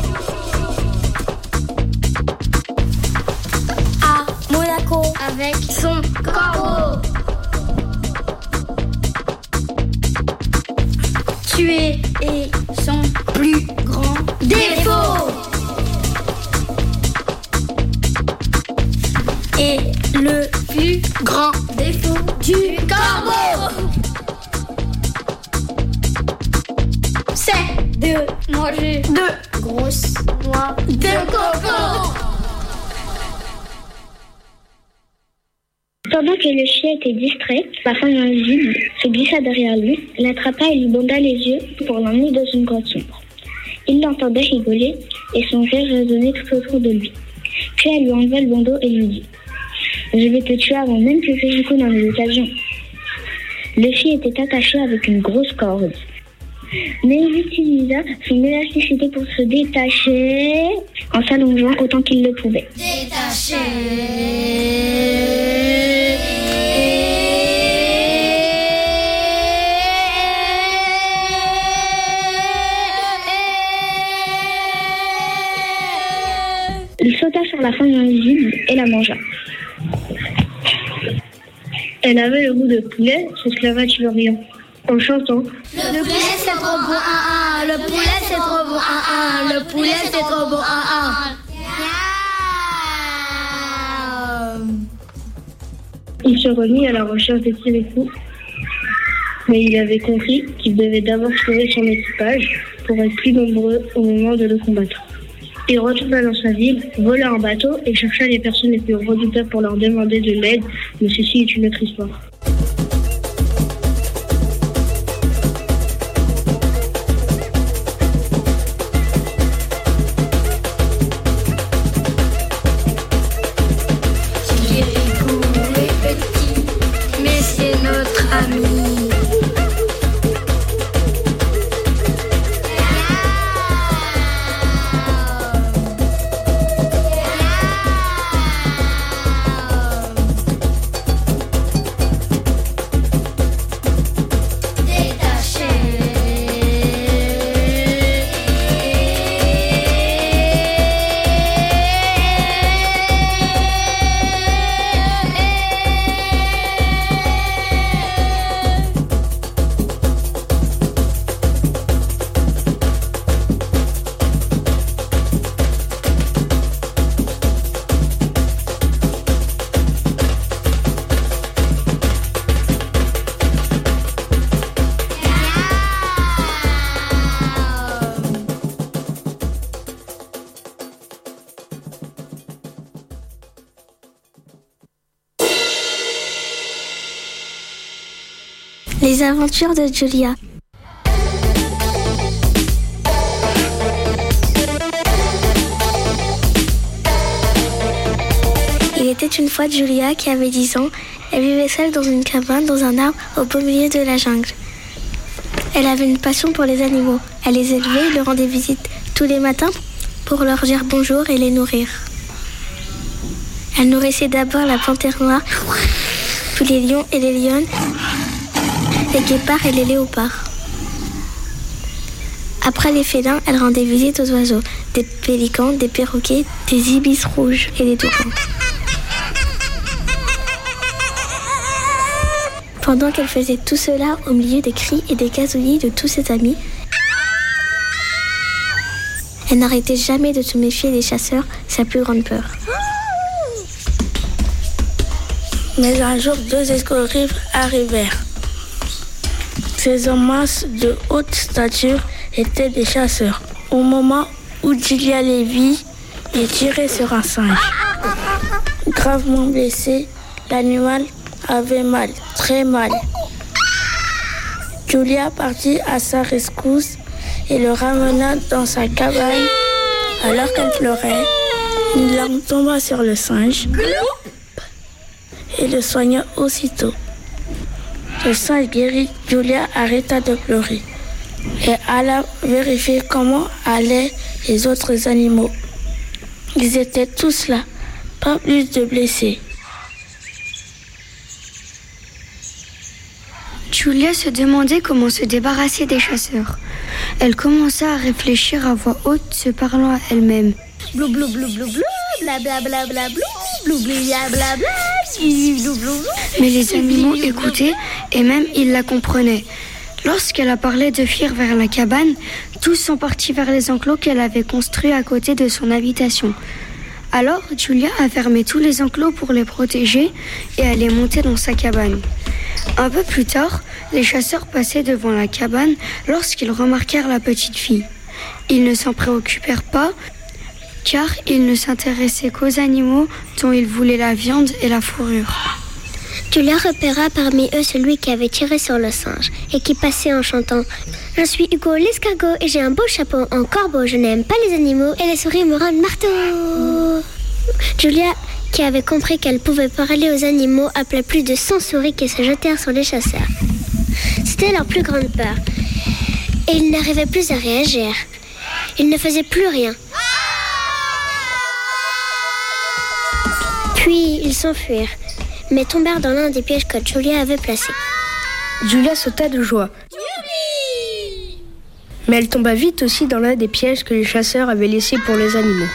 À Monaco avec son corbeau. Tuer est son plus grand défaut. Et le plus grand défaut du corbeau, c'est de manger de grosses noix de coco. Pendant que le chien était distrait, la femme invisible se glissa derrière lui, l'attrapa et lui banda les yeux pour l'emmener dans une grotte sombre. Il l'entendait rigoler et son rire résonnait tout autour de lui. Puis elle lui enleva le bandeau et lui dit « Je vais te tuer avant même que Kirikou n'en ait l'occasion. » Le chien était attaché avec une grosse corde. Mais il utilisa son élasticité pour se détacher en s'allongeant autant qu'il le pouvait. Détaché. Il sauta sur la femme invisible et la mangea. Elle avait le goût de poulet, s'exclama Tiberian, en chantant. Le poulet c'est trop bon, le poulet c'est trop bon, le poulet c'est trop bon, Il se remit à la recherche de Kirikou, mais il avait compris qu'il devait d'abord trouver son équipage pour être plus nombreux au moment de le combattre. Il retourna dans sa ville, vola un bateau et chercha les personnes les plus redoutables pour leur demander de l'aide, mais ceci est une autre histoire. Kirikou est petit, mais c'est notre ami. Les aventures de Julia. Il était une fois Julia qui avait 10 ans. Elle vivait seule dans une cabane dans un arbre au beau milieu de la jungle. Elle avait une passion pour les animaux. Elle les élevait et leur rendait visite tous les matins pour leur dire bonjour et les nourrir. Elle nourrissait d'abord la panthère noire, puis les lions et les lionnes, les guépards et les léopards. Après les félins, elle rendait visite aux oiseaux, des pélicans, des perroquets, des ibis rouges et des toucans. Pendant qu'elle faisait tout cela au milieu des cris et des gazouillis de tous ses amis, elle n'arrêtait jamais de se méfier des chasseurs, sa plus grande peur. Mais un jour, 2 escogrifes arrivèrent. Ces hommes minces de haute stature étaient des chasseurs. Au moment où Julia les vit, ils tiraient sur un singe. Gravement blessé, l'animal avait mal, très mal. Julia partit à sa rescousse et le ramena dans sa cabane. Alors qu'elle pleurait, une larme tomba sur le singe et le soigna aussitôt. Le singe guéri, Julia arrêta de pleurer et alla vérifier comment allaient les autres animaux. Ils étaient tous là, pas plus de blessés. Julia se demandait comment se débarrasser des chasseurs. Elle commença à réfléchir à voix haute, se parlant à elle-même. Blou blou blou blou blou, bla bla bla bla blou, blou blou bla bla bla, blou blou blou. Mais les animaux écoutaient et même ils la comprenaient. Lorsqu'elle a parlé de fuir vers la cabane, tous sont partis vers les enclos qu'elle avait construits à côté de son habitation. Alors, Julia a fermé tous les enclos pour les protéger et elle est montée dans sa cabane. Un peu plus tard, les chasseurs passaient devant la cabane lorsqu'ils remarquèrent la petite fille. Ils ne s'en préoccupèrent pas car ils ne s'intéressaient qu'aux animaux dont ils voulaient la viande et la fourrure. Julia repéra parmi eux celui qui avait tiré sur le singe et qui passait en chantant « Je suis Hugo l'escargot et j'ai un beau chapeau en corbeau. Je n'aime pas les animaux et les souris me rendent marteau. » Julia, qui avait compris qu'elle pouvait parler aux animaux, appela plus de 100 souris qui se jetèrent sur les chasseurs. C'était leur plus grande peur et ils n'arrivaient plus à réagir. Ils ne faisaient plus rien. Puis ils s'enfuirent, mais tombèrent dans l'un des pièges que Julia avait placés. Julia sauta de joie. Mais elle tomba vite aussi dans l'un des pièges que les chasseurs avaient laissés pour les animaux.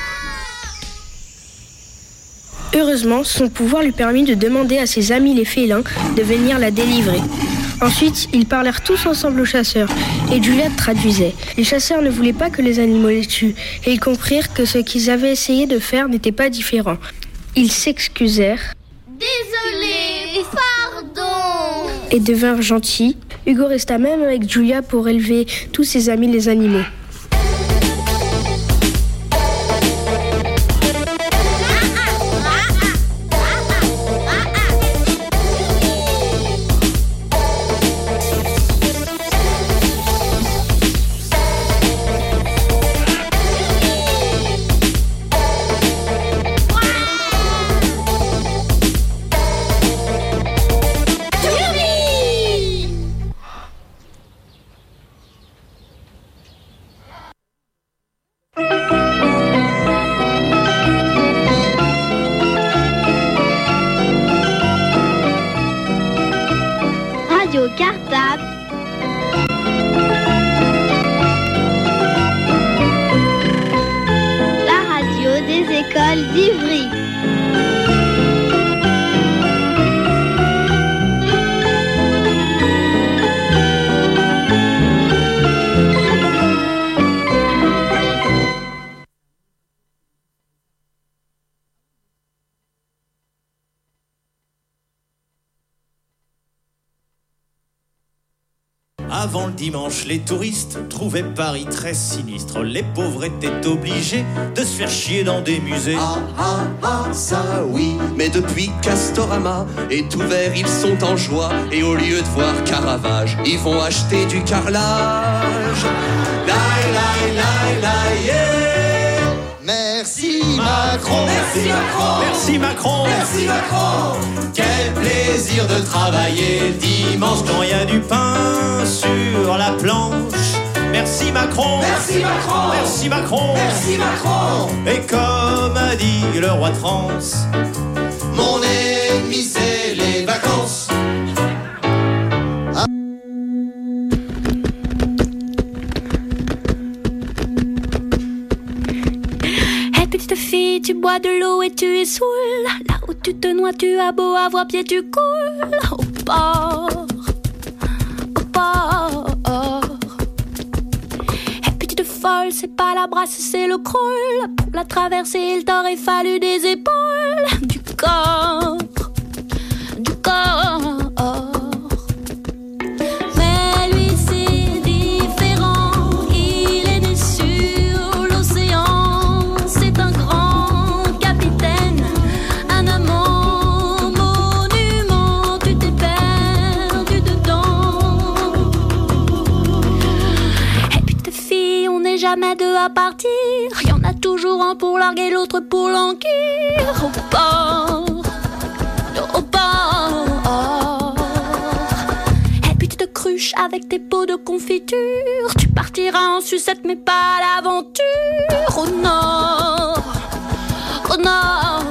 Heureusement, son pouvoir lui permit de demander à ses amis les félins de venir la délivrer. Ensuite, ils parlèrent tous ensemble aux chasseurs et Julia traduisait. Les chasseurs ne voulaient pas que les animaux les tuent et ils comprirent que ce qu'ils avaient essayé de faire n'était pas différent. Ils s'excusèrent. Désolé, pardon. Et devinrent gentils. Hugo resta même avec Julia pour élever tous ses amis les animaux. Radio Cartable. La radio des écoles d'Ivry. Avant le dimanche, les touristes trouvaient Paris très sinistre. Les pauvres étaient obligés de se faire chier dans des musées. Ça oui, mais depuis Castorama est ouvert, ils sont en joie. Et au lieu de voir Caravage, ils vont acheter du carrelage. Yeah. Merci Macron. Merci Macron. Merci Macron. Merci Macron. Quel plaisir de travailler dimanche quand il y a du pain sur la planche. Merci Macron. Merci Macron. Merci Macron. Merci Macron. Et comme a dit le roi de France, mon ennemi c'est les vacances. Petite fille, tu bois de l'eau et tu es saoul. Là où tu te noies, tu as beau avoir pied, tu coules. Au port, au port. Et petite folle, c'est pas la brasse, c'est le crawl. Pour la traverser, il t'aurait fallu des épaules. Du corps, du corps. Mais lui, c'est différent. Il est né sur l'océan. C'est un grand capitaine, un amant monument. Tu t'es perdu dedans. est deux à partir, y en a toujours un pour larguer, l'autre pour languir. Au port, au port. Et puis tu te cruches avec tes pots de confiture, tu partiras en sucette mais pas à l'aventure. Au nord, au nord.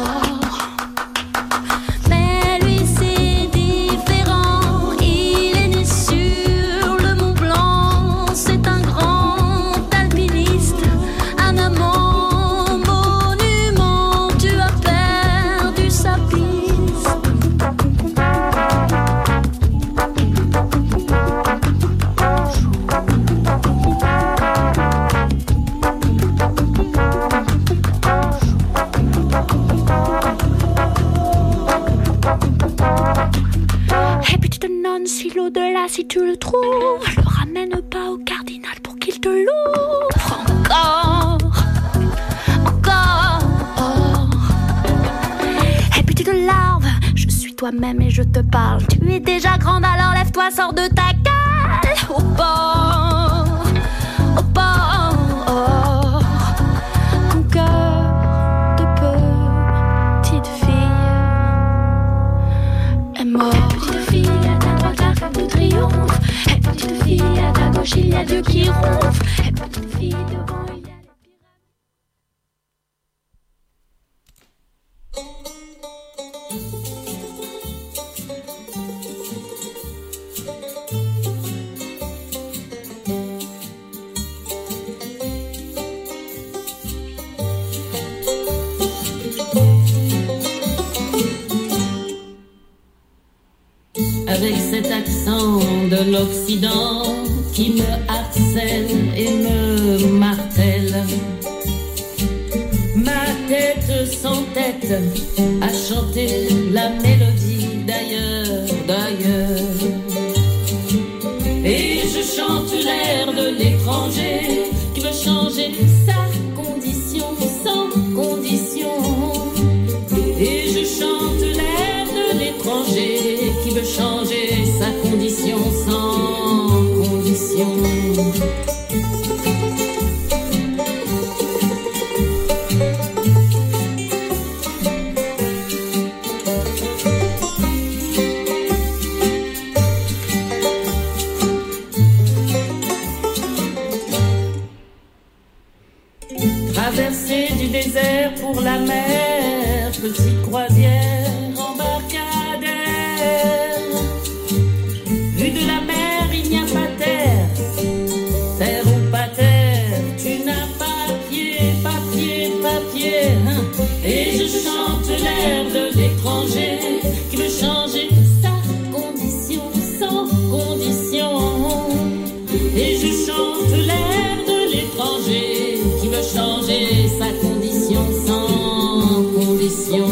Si l'au-delà, si tu le trouves, le ramène pas au cardinal pour qu'il te l'ouvre. Encore, encore. Et puis tu te larves, je suis toi-même et je te parle. Tu es déjà grande, alors lève-toi, sors de ta cale. Au bord, au bord. Ton cœur de petite fille est mort. Petite fille, de triomphe. Et petite fille, à ta gauche il y a Dieu qui ronfle. Et petite fille, devant il y a les Avec cet accent de l'Occident qui me harcèle et me martèle. Ma tête sans tête a chanté la mélodie d'ailleurs, d'ailleurs. Et je chante l'air de l'étranger qui veut changer sa condition sans condition. Et je chante l'air de l'étranger qui veut changer sa condition sans condition. Traversée du désert pour la mer, petite croisière embarcadère. Vue de la mer, il n'y a pas terre, terre ou pas terre, tu n'as pas pied, papier, papier. Et je chante l'air de l'étranger qui veut changer sa condition sans condition. Et je chante l'air de l'étranger qui veut changer sa condition sans condition.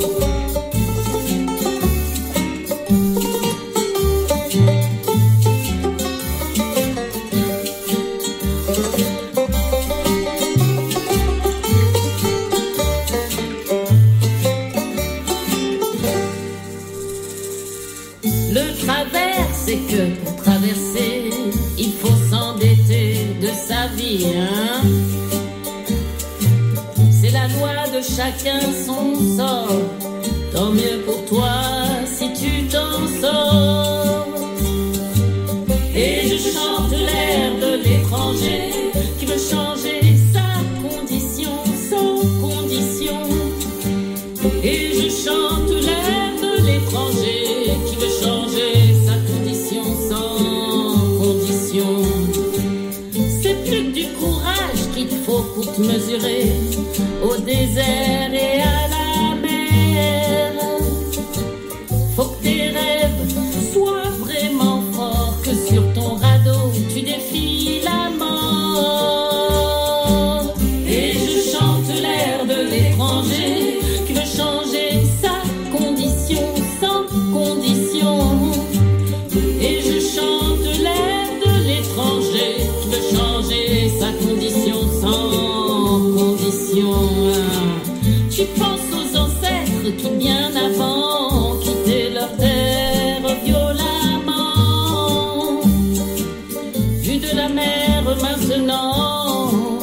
Le travers, c'est que pour traverser, il faut s'endetter de sa vie, hein. C'est la loi de chacun son sort. Tant mieux pour toi si tu t'en sors. Et je chante l'air de l'étranger qui veut changer sa condition sans condition. Et je chante l'air de l'étranger qui veut changer sa condition sans condition. C'est plus que du courage qu'il faut pour te mesurer au désert et à la mer. Faut que tes rêves soient vraiment forts, que sur ton radeau tu défies la mort. Et je chante l'air de l'étranger qui veut changer sa condition sans condition. Et je chante l'air de l'étranger qui veut changer sa condition sans condition. Tu penses aux ancêtres qui bien avant quittaient leur terre violemment. Vu de la mer maintenant,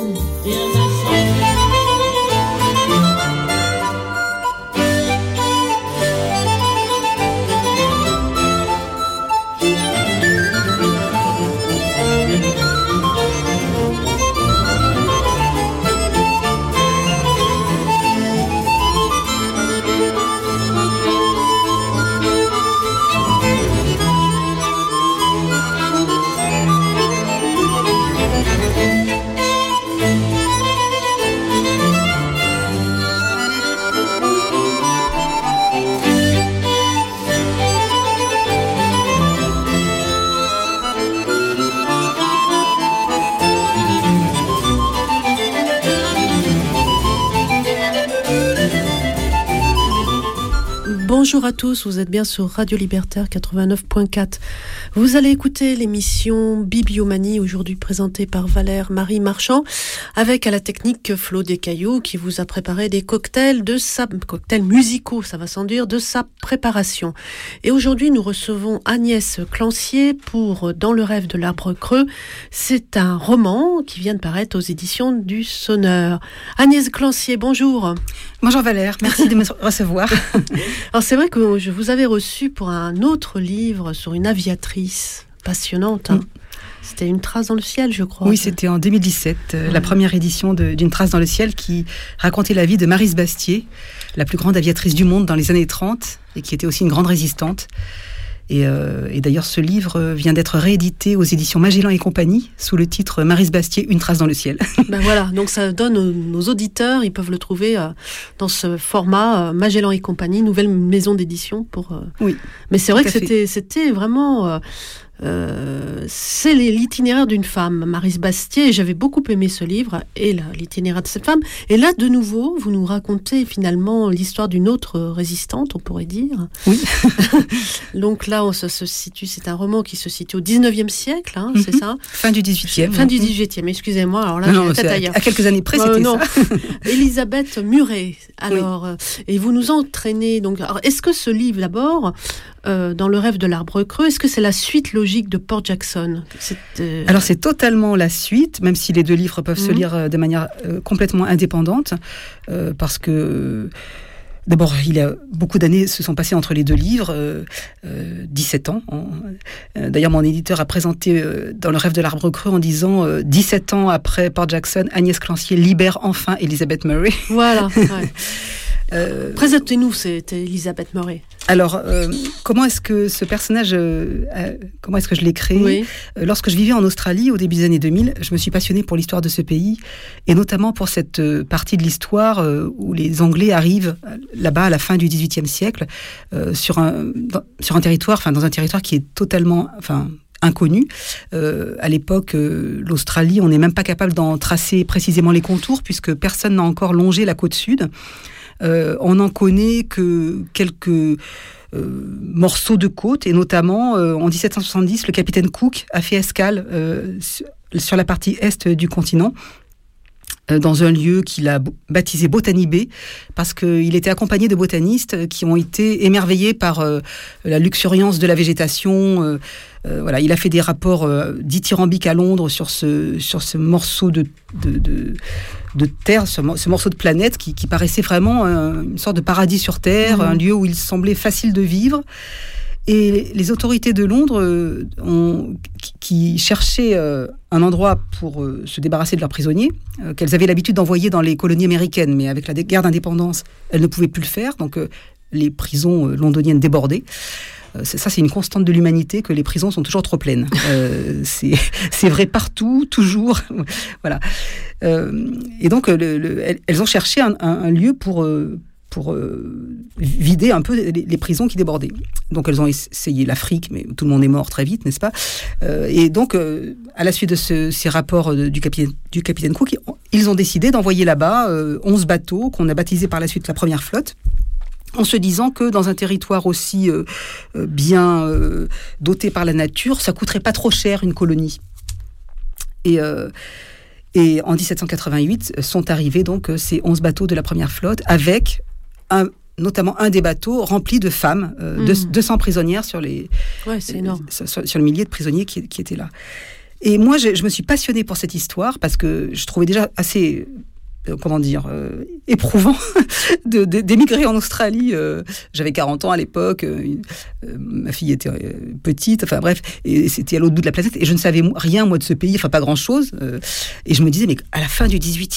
Bonjour à tous, vous êtes bien sur Radio Libertaire 89.4. Vous allez écouter l'émission Bibliomanie, aujourd'hui présentée par Valère Marie Marchand, avec à la technique Flo Descailloux qui vous a préparé des cocktails musicaux, ça va sans dire, de sa préparation. Et aujourd'hui, nous recevons Agnès Clancier pour Dans le rêve de l'arbre creux. C'est un roman qui vient de paraître aux éditions du Sonneur. Agnès Clancier, bonjour. Bonjour Valère, merci de me recevoir. Alors c'est vrai que je vous avais reçu pour un autre livre sur une aviatrice passionnante. Hein. C'était Une trace dans le ciel, je crois. Oui, c'était en 2017, la première édition d'Une trace dans le ciel qui racontait la vie de Maryse Bastier, la plus grande aviatrice du monde dans les années 30 et qui était aussi une grande résistante. Et d'ailleurs, ce livre vient d'être réédité aux éditions Magellan et compagnie sous le titre Maryse Bastier, Une trace dans le ciel. Ben voilà, donc ça donne nos auditeurs, ils peuvent le trouver dans ce format Magellan et compagnie, nouvelle maison d'édition pour. Oui. Mais c'est vrai que c'était vraiment. C'est l'itinéraire d'une femme, Maryse Bastier, et j'avais beaucoup aimé ce livre et l'itinéraire de cette femme. Et là, de nouveau, vous nous racontez finalement l'histoire d'une autre résistante, on pourrait dire. Oui. Donc là, c'est un roman qui se situe au 19e siècle, hein, c'est ça ? Fin du 18e. Fin du 18e, excusez-moi, alors là, j'ai la tête ailleurs. À quelques années près, c'était ça. Elisabeth Murray, alors, et vous nous entraînez, donc, alors, est-ce que ce livre, d'abord, Dans le rêve de l'arbre creux, est-ce que c'est la suite logique de Port Jackson? Alors c'est totalement la suite, même si les deux livres peuvent se lire de manière complètement indépendante, parce que d'abord, beaucoup d'années se sont passées entre les deux livres, 17 ans. D'ailleurs, mon éditeur a présenté Dans le rêve de l'arbre creux en disant 17 ans après Port Jackson, Agnès Clancier libère enfin Elisabeth Murray. Voilà. Ouais. Présentez-nous, c'était Elisabeth Murray. Alors, comment est-ce que ce personnage, comment est-ce que je l'ai créé ? Lorsque je vivais en Australie, au début des années 2000, je me suis passionnée pour l'histoire de ce pays, et notamment pour cette partie de l'histoire où les Anglais arrivent là-bas à la fin du XVIIIe siècle, sur un territoire, dans un territoire qui est totalement, inconnu. À l'époque, l'Australie, on n'est même pas capable d'en tracer précisément les contours, puisque personne n'a encore longé la côte sud. On n'en connaît que quelques morceaux de côte, et notamment en 1770, le capitaine Cook a fait escale sur la partie est du continent, dans un lieu qu'il a baptisé Botany Bay, parce qu'il était accompagné de botanistes qui ont été émerveillés par la luxuriance de la végétation. Il a fait des rapports dithyrambiques à Londres sur ce morceau de terre, ce morceau de planète qui paraissait vraiment une sorte de paradis sur terre, un lieu où il semblait facile de vivre. Et les autorités de Londres, qui cherchaient un endroit pour se débarrasser de leurs prisonniers, qu'elles avaient l'habitude d'envoyer dans les colonies américaines, mais avec la guerre d'indépendance, elles ne pouvaient plus le faire, donc les prisons londoniennes débordaient. Ça, c'est une constante de l'humanité, que les prisons sont toujours trop pleines. C'est vrai partout, toujours. Voilà. Et donc, elles ont cherché un lieu pour vider un peu les prisons qui débordaient. Donc elles ont essayé l'Afrique, mais tout le monde est mort très vite, n'est-ce pas ? Et donc, à la suite de ces rapports du capitaine Cook, ils ont décidé d'envoyer là-bas 11 bateaux qu'on a baptisés par la suite la première flotte, en se disant que dans un territoire aussi bien doté par la nature, ça coûterait pas trop cher une colonie. Et en 1788 sont arrivés donc ces 11 bateaux de la première flotte, avec notamment un des bateaux rempli de femmes, 200 prisonnières sur c'est énorme. Sur le millier de prisonniers qui étaient là. Et moi, je me suis passionnée pour cette histoire parce que je trouvais déjà assez éprouvant d'émigrer en Australie. J'avais 40 ans à l'époque, ma fille était petite, enfin bref, et c'était à l'autre bout de la planète, et je ne savais rien, moi, de ce pays, enfin pas grand-chose. Et je me disais, mais à la fin du 18e